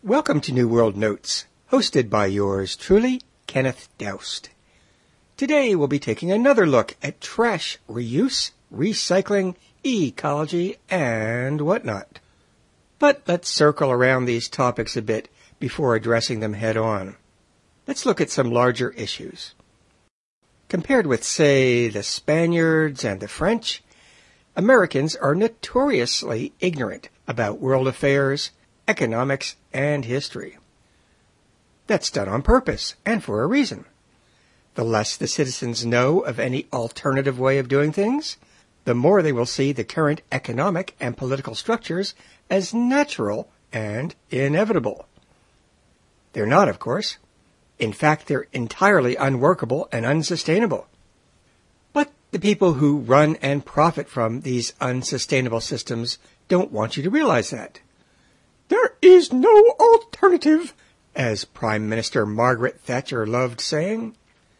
Welcome to New World Notes, hosted by yours truly, Kenneth Doust. Today we'll be taking another look at trash reuse, recycling, ecology, and whatnot. But let's circle around these topics a bit before addressing them head on. Let's look at some larger issues. Compared with, say, the Spaniards and the French, Americans are notoriously ignorant about world affairs, economics, and history. That's done on purpose and for a reason. The less the citizens know of any alternative way of doing things, the more they will see the current economic and political structures as natural and inevitable. They're not, of course. In fact, they're entirely unworkable and unsustainable. But the people who run and profit from these unsustainable systems don't want you to realize that. There is no alternative, as Prime Minister Margaret Thatcher loved saying.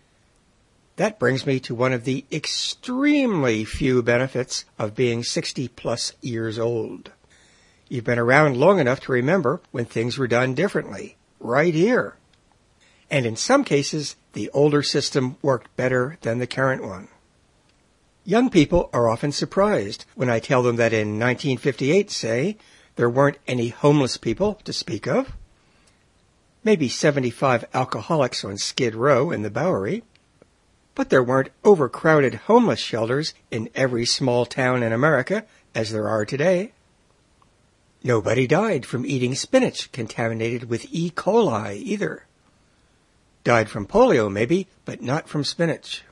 That brings me to one of the extremely few benefits of being 60-plus years old. You've been around long enough to remember when things were done differently, right here. And in some cases, the older system worked better than the current one. Young people are often surprised when I tell them that in 1958, say, there weren't any homeless people to speak of. Maybe 75 alcoholics on Skid Row in the Bowery. But there weren't overcrowded homeless shelters in every small town in America as there are today. Nobody died from eating spinach contaminated with E. coli either. Died from polio maybe, but not from spinach.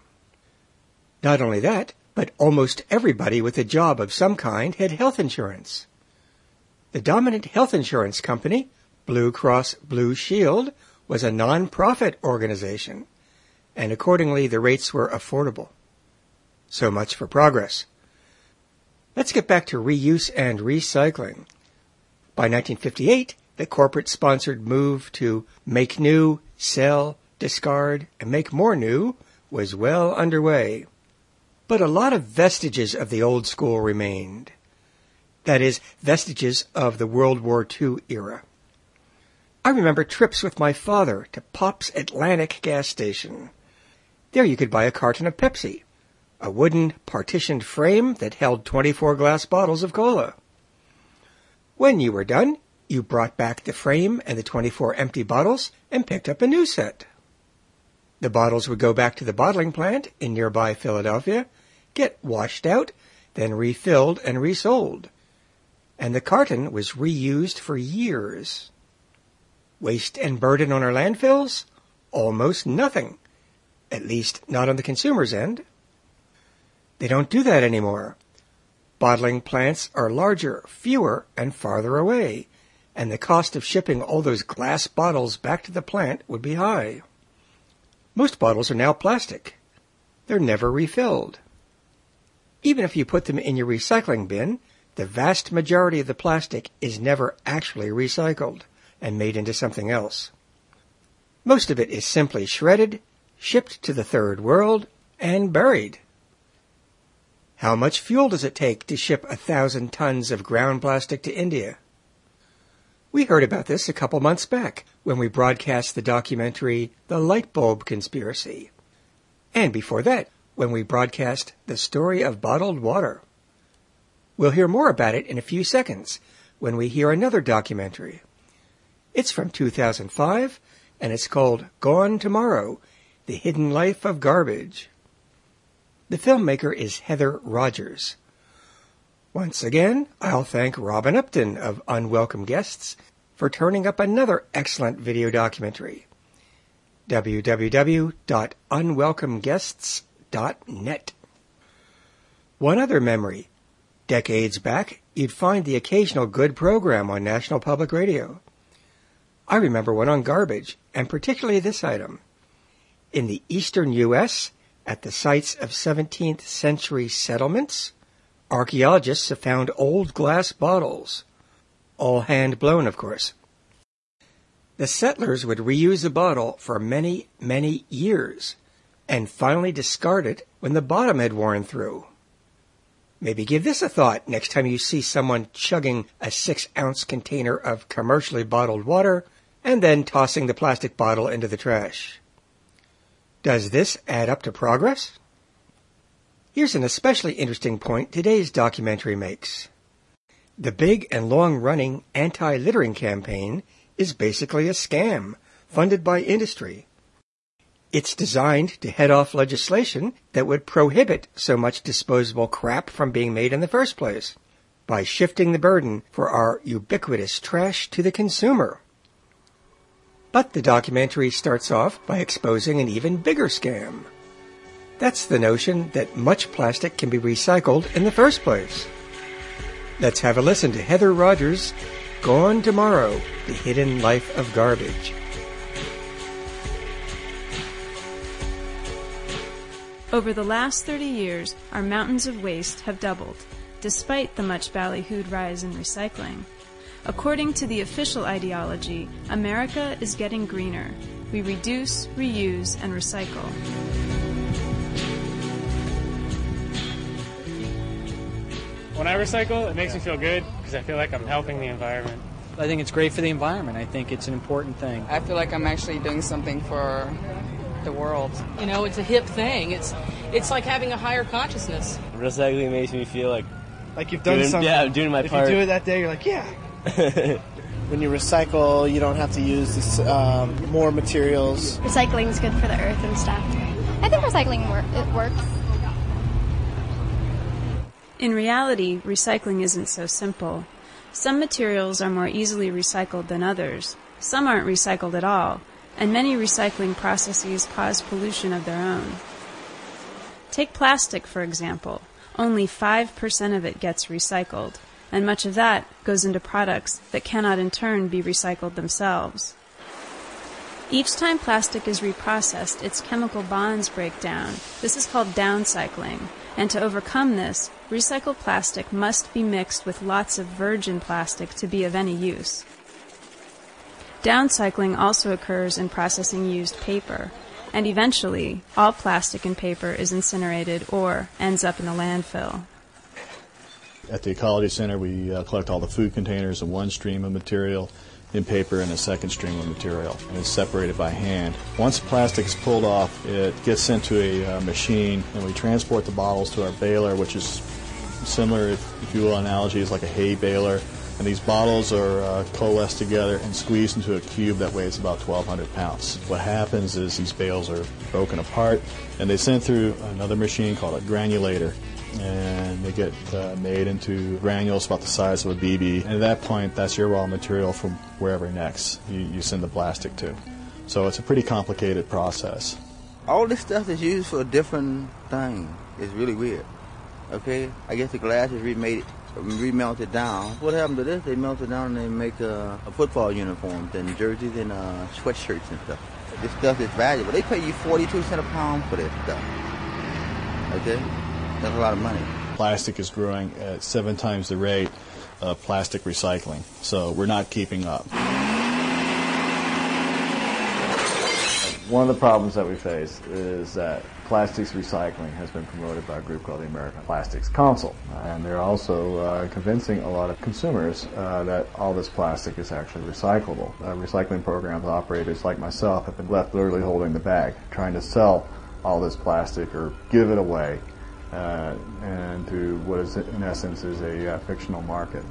Not only that, but almost everybody with a job of some kind had health insurance. The dominant health insurance company, Blue Cross Blue Shield, was a non-profit organization, and accordingly the rates were affordable. So much for progress. Let's get back to reuse and recycling. By 1958, the corporate-sponsored move to make new, sell, discard, and make more new was well underway. But a lot of vestiges of the old school remained. That is, vestiges of the World War II era. I remember trips with my father to Pop's Atlantic gas station. There you could buy a carton of Pepsi, a wooden partitioned frame that held 24 glass bottles of cola. When you were done, you brought back the frame and the 24 empty bottles and picked up a new set. The bottles would go back to the bottling plant in nearby Philadelphia, get washed out, then refilled and resold. And the carton was reused for years. Waste and burden on our landfills? Almost nothing. At least not on the consumer's end. They don't do that anymore. Bottling plants are larger, fewer, and farther away, and the cost of shipping all those glass bottles back to the plant would be high. Most bottles are now plastic. They're never refilled. Even if you put them in your recycling bin, the vast majority of the plastic is never actually recycled and made into something else. Most of it is simply shredded, shipped to the third world, and buried. How much fuel does it take to ship 1,000 tons of ground plastic to India? We heard about this a couple months back when we broadcast the documentary The Light Bulb Conspiracy. And before that, when we broadcast The Story of Bottled Water. We'll hear more about it in a few seconds when we hear another documentary. It's from 2005, and it's called Gone Tomorrow, The Hidden Life of Garbage. The filmmaker is Heather Rogers. Once again, I'll thank Robin Upton of Unwelcome Guests for turning up another excellent video documentary. www.unwelcomeguests.net. One other memory. Decades back, you'd find the occasional good program on National Public Radio. I remember one on garbage, and particularly this item. In the eastern U.S., at the sites of 17th century settlements, archaeologists have found old glass bottles. All hand-blown, of course. The settlers would reuse the bottle for many, many years, and finally discard it when the bottom had worn through. Maybe give this a thought next time you see someone chugging a 6-ounce container of commercially bottled water and then tossing the plastic bottle into the trash. Does this add up to progress? Here's an especially interesting point today's documentary makes. The big and long-running anti-littering campaign is basically a scam funded by industry. It's designed to head off legislation that would prohibit so much disposable crap from being made in the first place, by shifting the burden for our ubiquitous trash to the consumer. But the documentary starts off by exposing an even bigger scam. That's the notion that much plastic can be recycled in the first place. Let's have a listen to Heather Rogers' Gone Tomorrow, The Hidden Life of Garbage. Over the last 30 years, our mountains of waste have doubled, despite the much ballyhooed rise in recycling. According to the official ideology, America is getting greener. We reduce, reuse, and recycle. When I recycle, it makes me feel good because I feel like I'm helping the environment. I think it's great for the environment. I think it's an important thing. I feel like I'm actually doing something for the world. You know, it's a hip thing. It's like having a higher consciousness. Recycling makes me feel like you've done something. Yeah, I'm doing my part. If you do it that day, you're like, yeah. When you recycle, you don't have to use this, more materials. Recycling is good for the earth and stuff. I think recycling works. In reality, recycling isn't so simple. Some materials are more easily recycled than others. Some aren't recycled at all, and many recycling processes cause pollution of their own. Take plastic, for example. Only 5% of it gets recycled, and much of that goes into products that cannot in turn be recycled themselves. Each time plastic is reprocessed, its chemical bonds break down. This is called downcycling, and to overcome this, recycled plastic must be mixed with lots of virgin plastic to be of any use. Downcycling also occurs in processing used paper, and eventually, all plastic and paper is incinerated or ends up in the landfill. At the Ecology Center, we collect all the food containers in one stream of material, in paper in a second stream of material, and it's separated by hand. Once the plastic is pulled off, it gets sent to a machine, and we transport the bottles to our baler, which is similar, if you will, analogy is like a hay baler. And these bottles are coalesced together and squeezed into a cube that weighs about 1,200 pounds. What happens is these bales are broken apart, and they sent through another machine called a granulator. And they get made into granules about the size of a BB. And at that point, that's your raw material from wherever next you send the plastic to. So it's a pretty complicated process. All this stuff is used for a different thing. It's really weird. Okay? I guess the glass is remelted down. What happened to this? They melt it down and they make a football uniforms and jerseys and sweatshirts and stuff. This stuff is valuable. They pay you 42 cents a pound for this stuff. Okay? That's a lot of money. Plastic is growing at 7 times the rate of plastic recycling, so we're not keeping up. One of the problems that we face is that plastics recycling has been promoted by a group called the American Plastics Council, and they're also convincing a lot of consumers that all this plastic is actually recyclable. Recycling programs operators like myself have been left literally holding the bag, trying to sell all this plastic or give it away. And to what is in essence is a fictional market.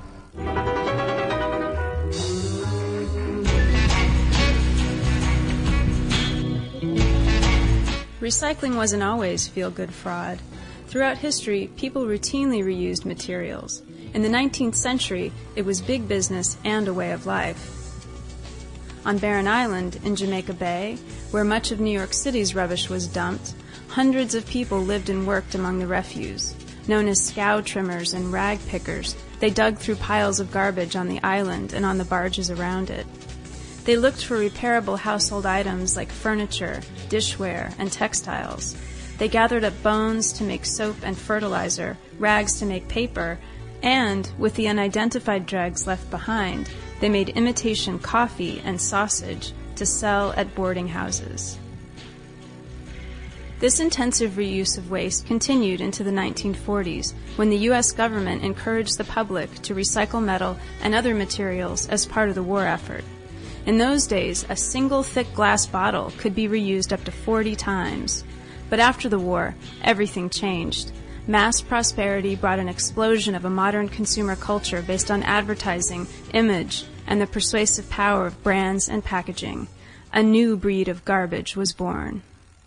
Recycling wasn't always feel-good fraud. Throughout history, people routinely reused materials. In the 19th century, it was big business and a way of life. On Barren Island, in Jamaica Bay, where much of New York City's rubbish was dumped, hundreds of people lived and worked among the refuse. Known as scow trimmers and rag pickers, they dug through piles of garbage on the island and on the barges around it. They looked for repairable household items like furniture, dishware, and textiles. They gathered up bones to make soap and fertilizer, rags to make paper, and, with the unidentified dregs left behind, they made imitation coffee and sausage to sell at boarding houses. This intensive reuse of waste continued into the 1940s, when the U.S. government encouraged the public to recycle metal and other materials as part of the war effort. In those days, a single thick glass bottle could be reused up to 40 times. But after the war, everything changed. Mass prosperity brought an explosion of a modern consumer culture based on advertising, image, and the persuasive power of brands and packaging. A new breed of garbage was born.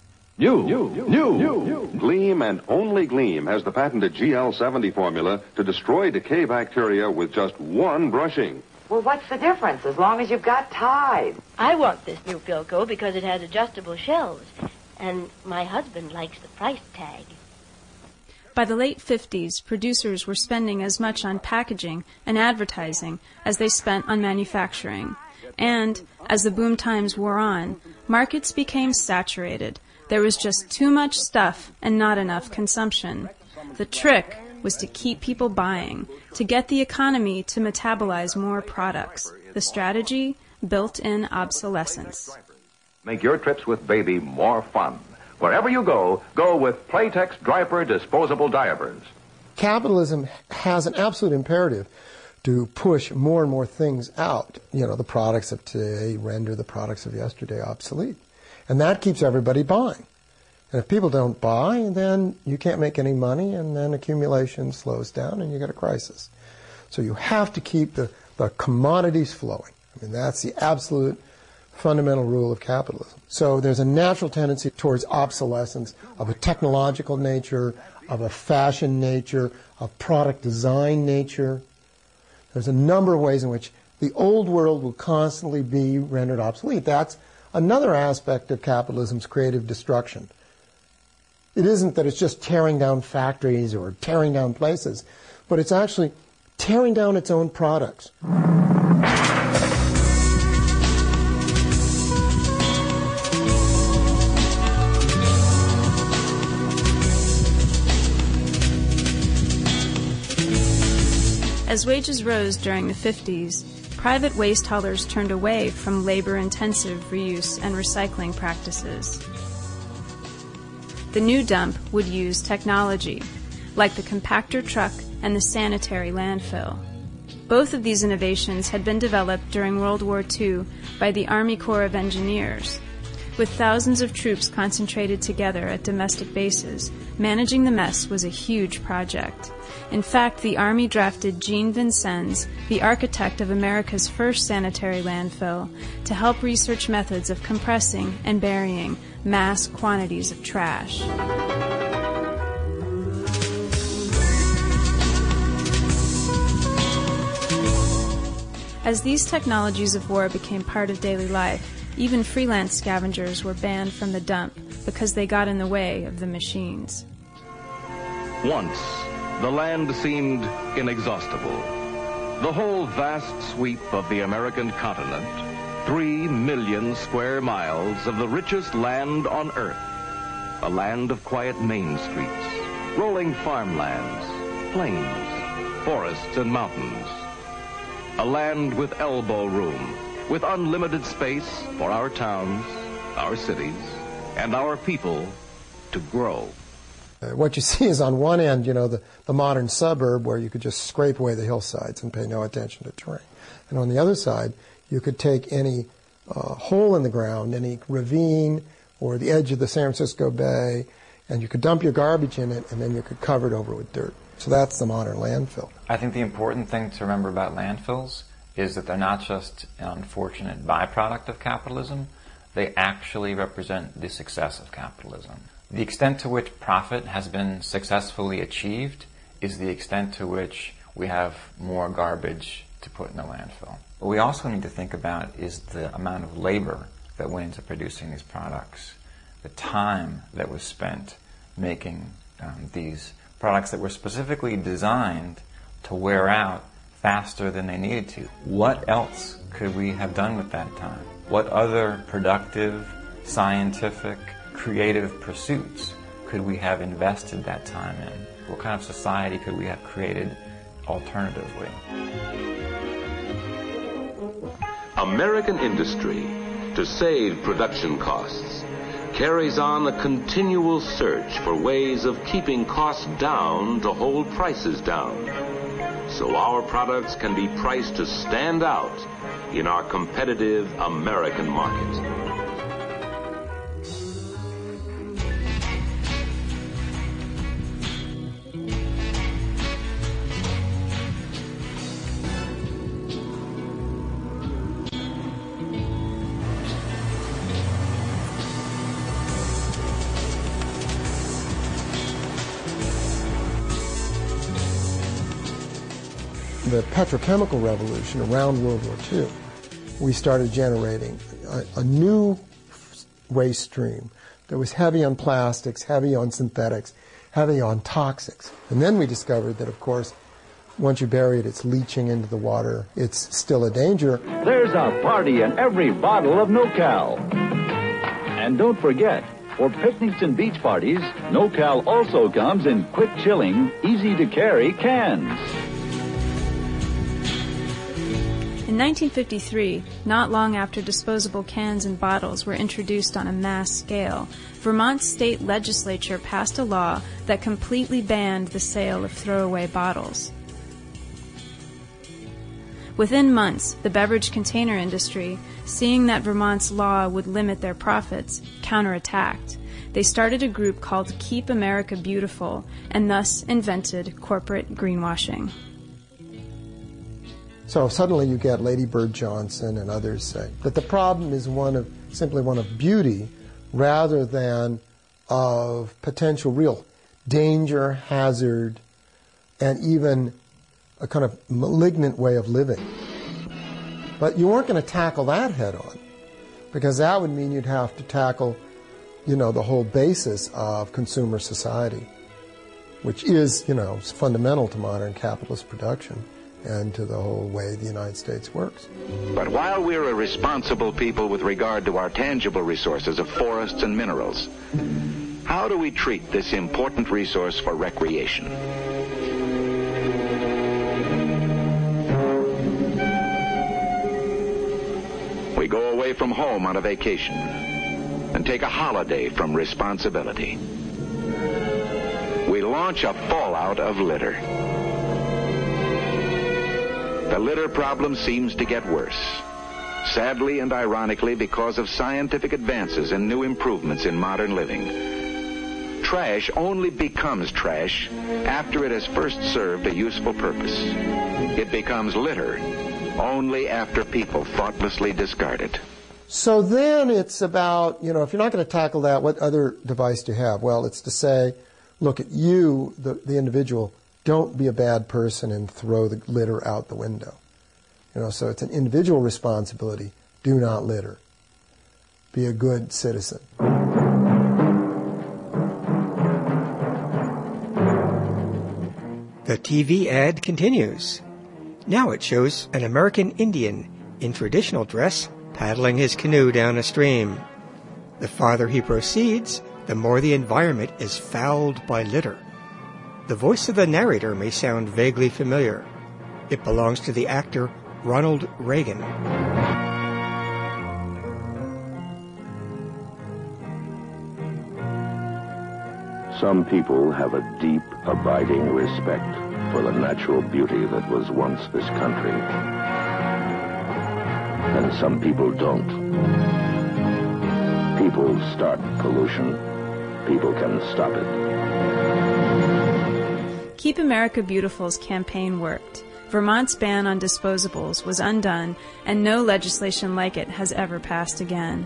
New. Gleam and only Gleam has the patented GL70 formula to destroy decay bacteria with just one brushing. Well, what's the difference as long as you've got Tide? I want this new Philco because it has adjustable shelves, and my husband likes the price tag. By the late 50s, producers were spending as much on packaging and advertising as they spent on manufacturing. And, as the boom times wore on, markets became saturated. There was just too much stuff and not enough consumption. The trick was to keep people buying, to get the economy to metabolize more products. The strategy, built-in obsolescence. Make your trips with baby more fun. Wherever you go, go with Playtex Dryper disposable diapers. Capitalism has an absolute imperative to push more and more things out. You know, the products of today render the products of yesterday obsolete. And that keeps everybody buying. And if people don't buy, then you can't make any money, and then accumulation slows down and you get a crisis. So you have to keep the commodities flowing. I mean, that's the absolute fundamental rule of capitalism. So there's a natural tendency towards obsolescence of a technological nature, of a fashion nature, of product design nature. There's a number of ways in which the old world will constantly be rendered obsolete. That's another aspect of capitalism's creative destruction. It isn't that it's just tearing down factories or tearing down places, but it's actually tearing down its own products. As wages rose during the 50s, private waste haulers turned away from labor-intensive reuse and recycling practices. The new dump would use technology, like the compactor truck and the sanitary landfill. Both of these innovations had been developed during World War II by the Army Corps of Engineers. With thousands of troops concentrated together at domestic bases, managing the mess was a huge project. In fact, the Army drafted Jean Vincennes, the architect of America's first sanitary landfill, to help research methods of compressing and burying mass quantities of trash. As these technologies of war became part of daily life, even freelance scavengers were banned from the dump because they got in the way of the machines. Once, the land seemed inexhaustible. The whole vast sweep of the American continent, 3 million square miles of the richest land on earth. A land of quiet main streets, rolling farmlands, plains, forests and mountains. A land with elbow room, with unlimited space for our towns, our cities, and our people to grow. What you see is on one end, you know, the modern suburb where you could just scrape away the hillsides and pay no attention to terrain. And on the other side, you could take any hole in the ground, any ravine or the edge of the San Francisco Bay, and you could dump your garbage in it, and then you could cover it over with dirt. So that's the modern landfill. I think the important thing to remember about landfills is that they're not just an unfortunate byproduct of capitalism, they actually represent the success of capitalism. The extent to which profit has been successfully achieved is the extent to which we have more garbage to put in the landfill. What we also need to think about is the amount of labor that went into producing these products, the time that was spent making these products that were specifically designed to wear out faster than they needed to. What else could we have done with that time? What other productive, scientific, creative pursuits could we have invested that time in? What kind of society could we have created alternatively? American industry to save production costs. carries on a continual search for ways of keeping costs down to hold prices down, so our products can be priced to stand out in our competitive American market. The petrochemical revolution around World War II, we started generating a new waste stream that was heavy on plastics, heavy on synthetics, heavy on toxics. And then we discovered that, of course, once you bury it, it's leaching into the water. It's still a danger. There's a party in every bottle of NoCal. And don't forget, for picnics and beach parties, NoCal also comes in quick-chilling, easy-to-carry cans. In 1953, not long after disposable cans and bottles were introduced on a mass scale, Vermont's state legislature passed a law that completely banned the sale of throwaway bottles. Within months, the beverage container industry, seeing that Vermont's law would limit their profits, counterattacked. They started a group called Keep America Beautiful and thus invented corporate greenwashing. So suddenly you get Lady Bird Johnson and others say that the problem is simply one of beauty rather than of potential real danger, hazard, and even a kind of malignant way of living. But you weren't going to tackle that head on, because that would mean you'd have to tackle, the whole basis of consumer society, which is, fundamental to modern capitalist production and to the whole way the United States works. But while we're a responsible people with regard to our tangible resources of forests and minerals, how do we treat this important resource for recreation? We go away from home on a vacation and take a holiday from responsibility. We launch a fallout of litter. The litter problem seems to get worse. Sadly and ironically, because of scientific advances and new improvements in modern living. Trash only becomes trash after it has first served a useful purpose. It becomes litter only after people thoughtlessly discard it. So then it's about, if you're not going to tackle that, what other device do you have? Well, it's to say, look at you, the individual. Don't be a bad person and throw the litter out the window. So it's an individual responsibility. Do not litter. Be a good citizen. The TV ad continues. Now it shows an American Indian in traditional dress paddling his canoe down a stream. The farther he proceeds, the more the environment is fouled by litter. The voice of the narrator may sound vaguely familiar. It belongs to the actor Ronald Reagan. Some people have a deep, abiding respect for the natural beauty that was once this country. And some people don't. People start pollution. People can stop it. Keep America Beautiful's campaign worked. Vermont's ban on disposables was undone, and no legislation like it has ever passed again.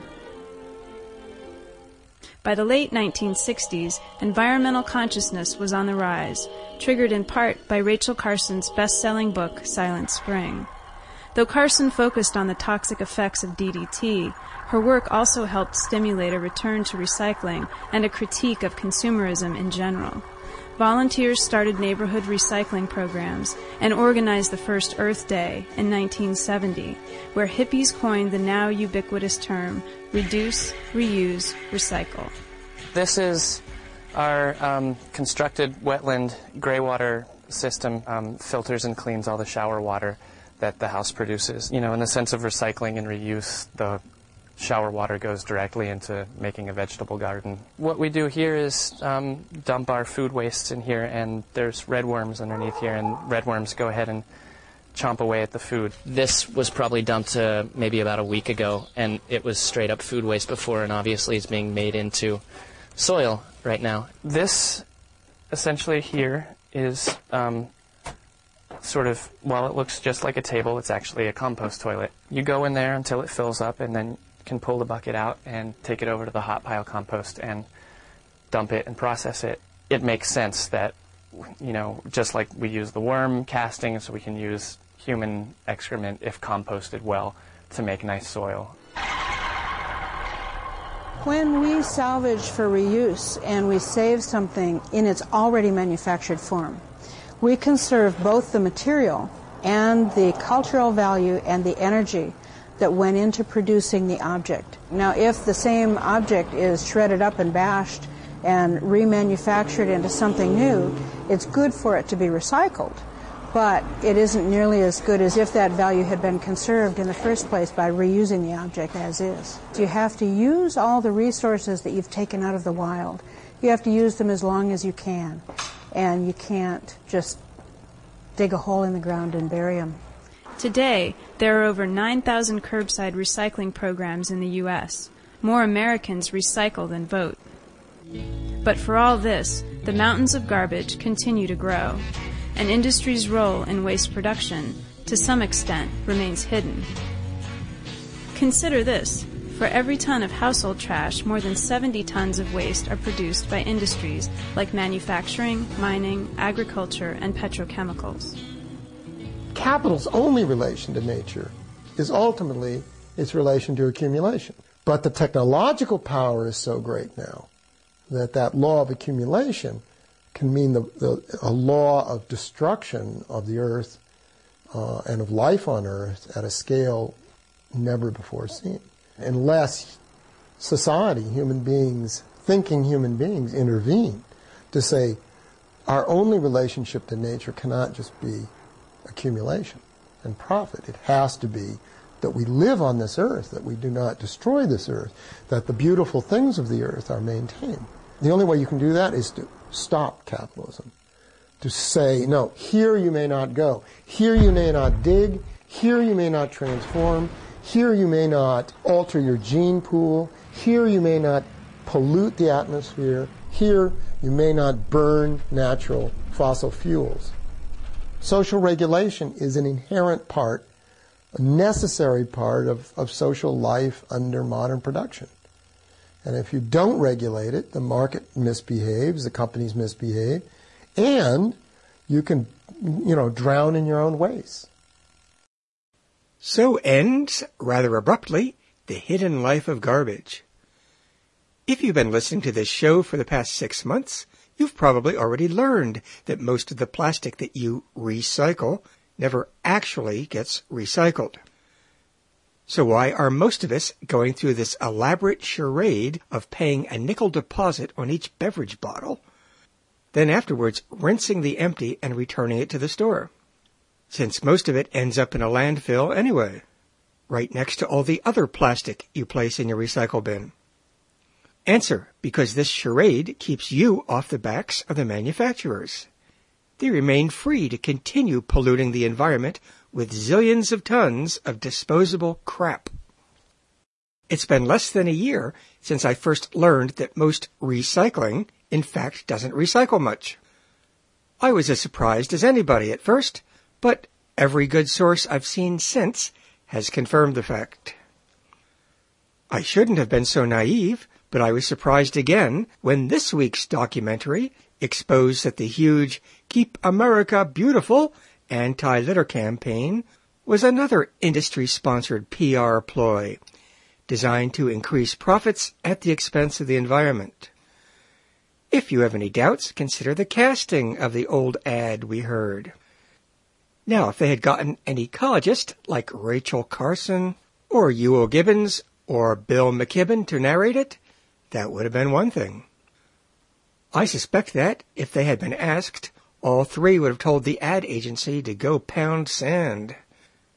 By the late 1960s, environmental consciousness was on the rise, triggered in part by Rachel Carson's best-selling book, Silent Spring. Though Carson focused on the toxic effects of DDT, her work also helped stimulate a return to recycling and a critique of consumerism in general. Volunteers started neighborhood recycling programs and organized the first Earth Day in 1970, where hippies coined the now ubiquitous term, reduce, reuse, recycle. This is our constructed wetland graywater system, filters and cleans all the shower water that the house produces. In the sense of recycling and reuse, the shower water goes directly into making a vegetable garden. What we do here is dump our food wastes in here, and there's redworms underneath here, and redworms go ahead and chomp away at the food. This was probably dumped maybe about a week ago, and it was straight up food waste before, and obviously it's being made into soil right now. This essentially here is sort of, while it looks just like a table, it's actually a compost toilet. You go in there until it fills up, and then can pull the bucket out and take it over to the hot pile compost and dump it and process it. It makes sense that, you know, just like we use the worm casting, so we can use human excrement, if composted well, to make nice soil. When we salvage for reuse and we save something in its already manufactured form, we conserve both the material and the cultural value and the energy that went into producing the object. Now, if the same object is shredded up and bashed and remanufactured into something new, it's good for it to be recycled, but it isn't nearly as good as if that value had been conserved in the first place by reusing the object as is. You have to use all the resources that you've taken out of the wild. You have to use them as long as you can, and you can't just dig a hole in the ground and bury them. Today, there are over 9,000 curbside recycling programs in the U.S. More Americans recycle than vote. But for all this, the mountains of garbage continue to grow, and industry's role in waste production, to some extent, remains hidden. Consider this. For every ton of household trash, more than 70 tons of waste are produced by industries like manufacturing, mining, agriculture, and petrochemicals. Capital's only relation to nature is ultimately its relation to accumulation. But the technological power is so great now that that law of accumulation can mean a law of destruction of the earth and of life on earth at a scale never before seen. Unless society, human beings, thinking human beings, intervene to say our only relationship to nature cannot just be accumulation and profit. It has to be that we live on this earth, that we do not destroy this earth, that the beautiful things of the earth are maintained. The only way you can do that is to stop capitalism, to say, no, here you may not go, here you may not dig, here you may not transform, here you may not alter your gene pool, here you may not pollute the atmosphere, here you may not burn natural fossil fuels. Social regulation is an inherent part, a necessary part of social life under modern production. And if you don't regulate it, the market misbehaves, the companies misbehave, and you can, drown in your own waste. So ends, rather abruptly, The Hidden Life of Garbage. If you've been listening to this show for the past 6 months, you've probably already learned that most of the plastic that you recycle never actually gets recycled. So why are most of us going through this elaborate charade of paying a nickel deposit on each beverage bottle, then afterwards rinsing the empty and returning it to the store? Since most of it ends up in a landfill anyway, right next to all the other plastic you place in your recycle bin. Answer, because this charade keeps you off the backs of the manufacturers. They remain free to continue polluting the environment with zillions of tons of disposable crap. It's been less than a year since I first learned that most recycling, in fact, doesn't recycle much. I was as surprised as anybody at first, but every good source I've seen since has confirmed the fact. I shouldn't have been so naive, but I was surprised again when this week's documentary exposed that the huge Keep America Beautiful anti-litter campaign was another industry-sponsored PR ploy designed to increase profits at the expense of the environment. If you have any doubts, consider the casting of the old ad we heard. Now, if they had gotten an ecologist like Rachel Carson or Ewell Gibbons or Bill McKibben to narrate it, that would have been one thing. I suspect that, if they had been asked, all three would have told the ad agency to go pound sand.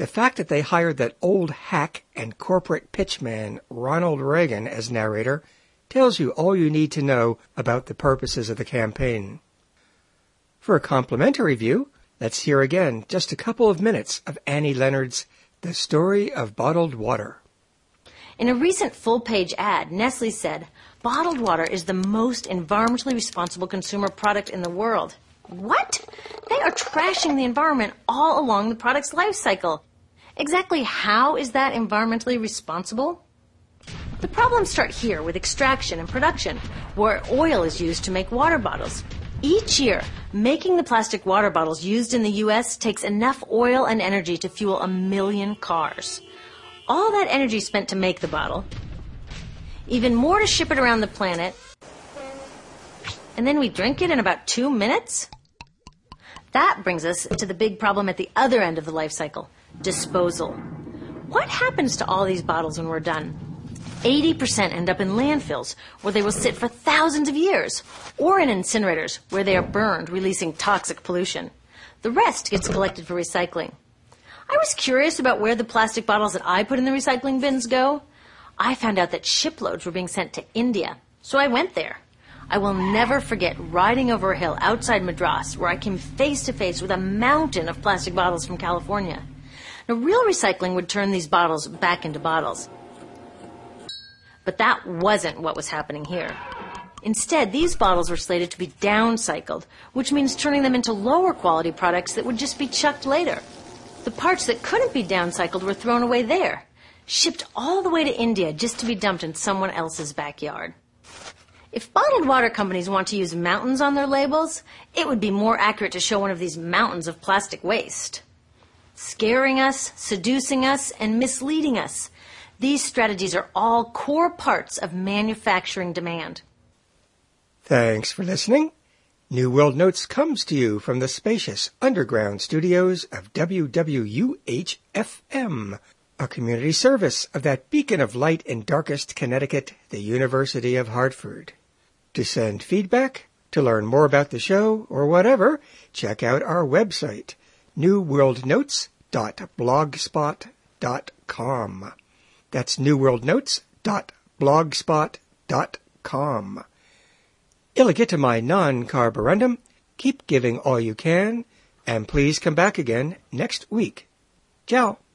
The fact that they hired that old hack and corporate pitchman Ronald Reagan as narrator tells you all you need to know about the purposes of the campaign. For a complimentary view, let's hear again just a couple of minutes of Annie Leonard's The Story of Bottled Water. In a recent full-page ad, Nestle said, "Bottled water is the most environmentally responsible consumer product in the world." What? They are trashing the environment all along the product's life cycle. Exactly how is that environmentally responsible? The problems start here with extraction and production, where oil is used to make water bottles. Each year, making the plastic water bottles used in the U.S. takes enough oil and energy to fuel 1 million cars. All that energy spent to make the bottle, even more to ship it around the planet, and then we drink it in about 2 minutes? That brings us to the big problem at the other end of the life cycle, disposal. What happens to all these bottles when we're done? 80% end up in landfills, where they will sit for thousands of years, or in incinerators, where they are burned, releasing toxic pollution. The rest gets collected for recycling. I was curious about where the plastic bottles that I put in the recycling bins go. I found out that shiploads were being sent to India, so I went there. I will never forget riding over a hill outside Madras, where I came face to face with a mountain of plastic bottles from California. Now, real recycling would turn these bottles back into bottles. But that wasn't what was happening here. Instead, these bottles were slated to be downcycled, which means turning them into lower quality products that would just be chucked later. The parts that couldn't be downcycled were thrown away there, shipped all the way to India just to be dumped in someone else's backyard. If bottled water companies want to use mountains on their labels, it would be more accurate to show one of these mountains of plastic waste. Scaring us, seducing us, and misleading us. These strategies are all core parts of manufacturing demand. Thanks for listening. New World Notes comes to you from the spacious underground studios of WWUH-FM, a community service of that beacon of light in darkest Connecticut, the University of Hartford. To send feedback, to learn more about the show, or whatever, check out our website, newworldnotes.blogspot.com. That's newworldnotes.blogspot.com. Illegitimai non carborundum. Keep giving all you can, and please come back again next week. Ciao.